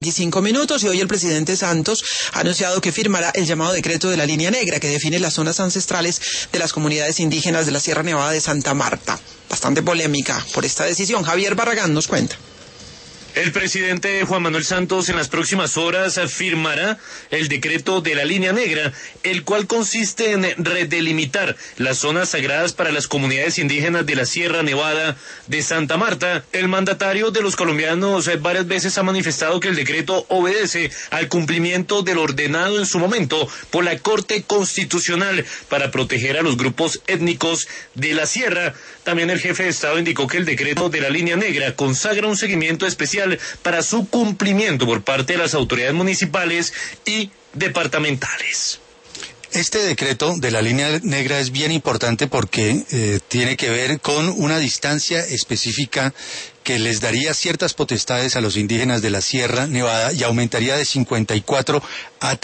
5 minutos, y hoy el presidente Santos ha anunciado que firmará el llamado decreto de la línea negra que define las zonas ancestrales de las comunidades indígenas de la Sierra Nevada de Santa Marta. Bastante polémica por esta decisión. Javier Barragán nos cuenta. El presidente Juan Manuel Santos en las próximas horas firmará el decreto de la línea negra, el cual consiste en redelimitar las zonas sagradas para las comunidades indígenas de la Sierra Nevada de Santa Marta. El mandatario de los colombianos varias veces ha manifestado que el decreto obedece al cumplimiento de lo ordenado en su momento por la Corte Constitucional para proteger a los grupos étnicos de la Sierra. También el jefe de Estado indicó que el decreto de la línea negra consagra un seguimiento especial para su cumplimiento por parte de las autoridades municipales y departamentales. Este decreto de la línea negra es bien importante porque tiene que ver con una distancia específica que les daría ciertas potestades a los indígenas de la Sierra Nevada y aumentaría de 54 a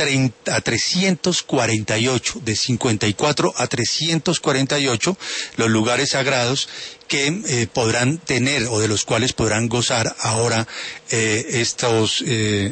348, de 54 a 348 los lugares sagrados que podrán tener o de los cuales podrán gozar ahora estas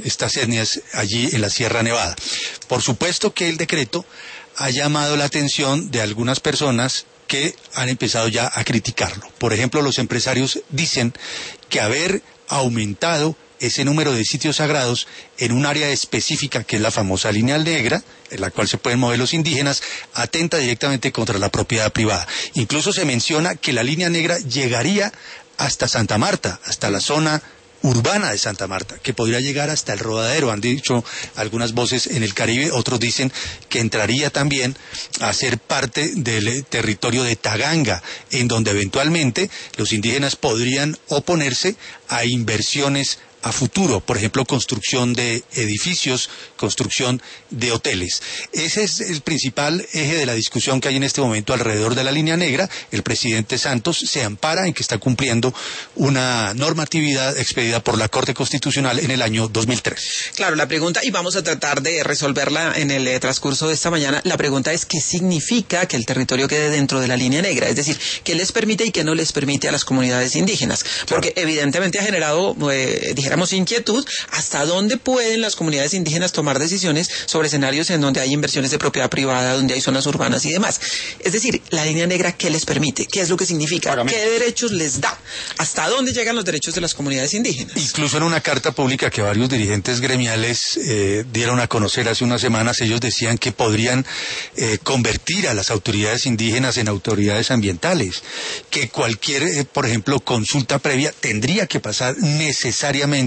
etnias allí en la Sierra Nevada. Por supuesto que el decreto ha llamado la atención de algunas personas que han empezado ya a criticarlo. Por ejemplo, los empresarios dicen que haber aumentado ese número de sitios sagrados en un área específica que es la famosa línea negra, en la cual se pueden mover los indígenas, atenta directamente contra la propiedad privada. Incluso se menciona que la línea negra llegaría hasta Santa Marta, hasta la zona urbana de Santa Marta, que podría llegar hasta el Rodadero. Han dicho algunas voces en el Caribe, otros dicen que entraría también a ser parte del territorio de Taganga, en donde eventualmente los indígenas podrían oponerse a inversiones a futuro, por ejemplo, construcción de edificios, construcción de hoteles. Ese es el principal eje de la discusión que hay en este momento alrededor de la línea negra. El presidente Santos se ampara en que está cumpliendo una normatividad expedida por la Corte Constitucional en el año 2003. Claro, la pregunta, y vamos a tratar de resolverla en el transcurso de esta mañana, la pregunta es ¿qué significa que el territorio quede dentro de la línea negra? Es decir, ¿qué les permite y qué no les permite a las comunidades indígenas? Porque evidentemente ha generado, dijéramos, inquietud, hasta dónde pueden las comunidades indígenas tomar decisiones sobre escenarios en donde hay inversiones de propiedad privada, donde hay zonas urbanas y demás. Es decir, la línea negra, ¿qué les permite? ¿Qué es lo que significa? ¿Qué derechos les da? ¿Hasta dónde llegan los derechos de las comunidades indígenas? Incluso en una carta pública que varios dirigentes gremiales dieron a conocer hace unas semanas, ellos decían que podrían convertir a las autoridades indígenas en autoridades ambientales, que cualquier, por ejemplo, consulta previa tendría que pasar necesariamente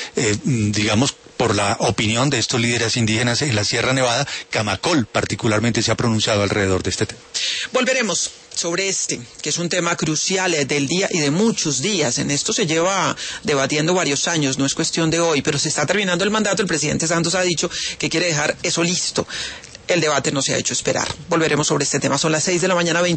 digamos, por la opinión de estos líderes indígenas en la Sierra Nevada. Camacol particularmente se ha pronunciado alrededor de este tema. Volveremos sobre que es un tema crucial del día y de muchos días. En esto se lleva debatiendo varios años, no es cuestión de hoy, pero se está terminando el mandato. El presidente Santos ha dicho que quiere dejar eso listo. El debate no se ha hecho esperar. Volveremos sobre este tema. Son las 6 de la mañana, 20